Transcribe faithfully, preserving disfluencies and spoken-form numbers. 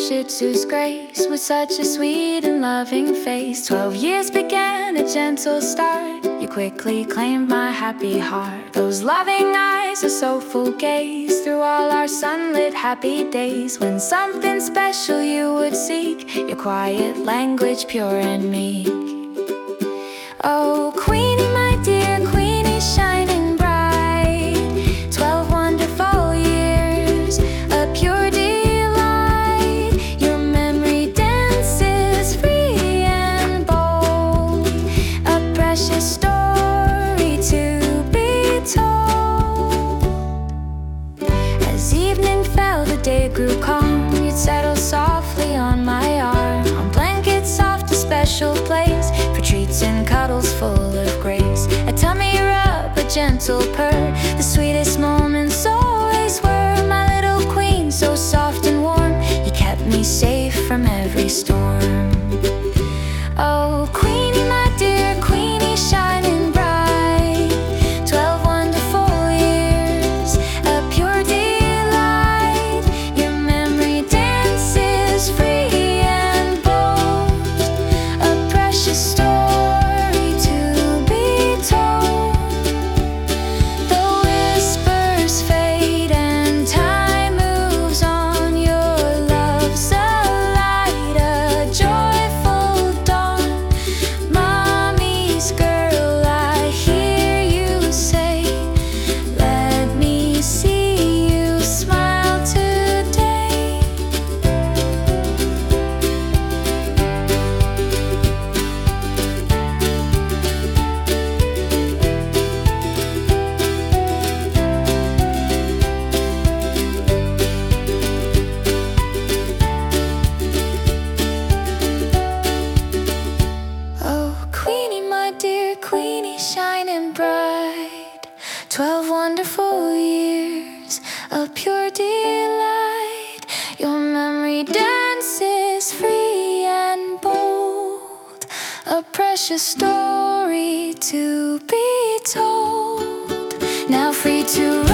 Shih Tzu's grace, with such a sweet and loving face. Twelve years began a gentle start. You quickly claimed my happy heart. Those loving eyes, a soulful gaze, through all our sunlit happy days. When something special you would seek, your quiet language pure and meek. Oh, Queenie, my dear Queenie, shining bright. Twelve wonderful years, a pure delight. Your memory dances free and bold, a precious story to be told. As evening fell, the day grew calm. You'd settle softly on my arm, on blankets soft, a special place for treats and cuddles full of grace. A tummy rub, a gentle purr, the sweetest moments always were. My little queen, so soft and warm, you kept me safe from every storm. Oh, Queenie, my dear Queenie, shining bright. Twelve wonderful years, a pure delight. Your memory dances free and bold, a precious story to be told. The whispers fade and time moves on. Your love's a light, a joyful dawn. Mommy's girl, I hear you say, let me see you smile today. Oh, Queenie, my dear Queenie, shining bright. Twelve wonderful years, a pure delight. Your memory dances free and bold, a precious story to be told. Now free to